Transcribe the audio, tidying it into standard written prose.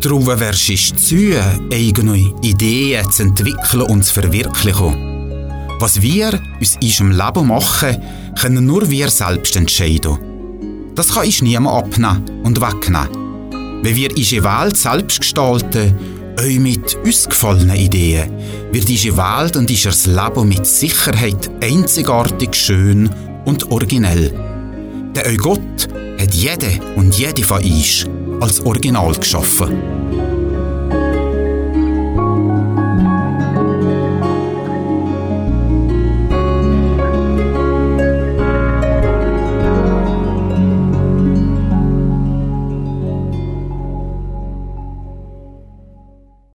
Darum wärst du zu, eigene Ideen zu entwickeln und zu verwirklichen. Was wir uns in unserem Leben machen, können nur wir selbst entscheiden. Das kann uns niemand abnehmen und wegnehmen. Wenn wir unsere Welt selbst gestalten, auch mit uns gefallenen Ideen, wird unsere Welt und unser Leben mit Sicherheit einzigartig, schön und originell. Denn auch Gott hat jede und jede von uns als Original geschaffen.